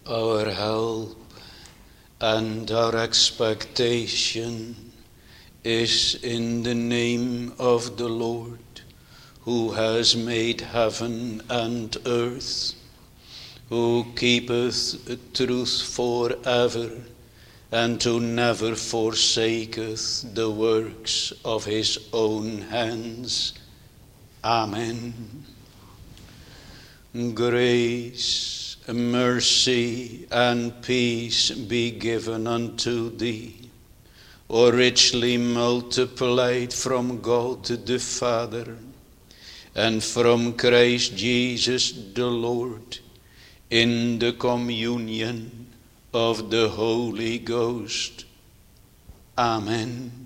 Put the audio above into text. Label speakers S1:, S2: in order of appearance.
S1: Our help and our expectation is in the name of the Lord, who has made heaven and earth, who keepeth truth forever, and who never forsaketh the works of his own hands. Amen. Grace, mercy, and peace be given unto thee, O richly multiplied from God the Father, and from Christ Jesus the Lord, in the communion of the Holy Ghost. Amen.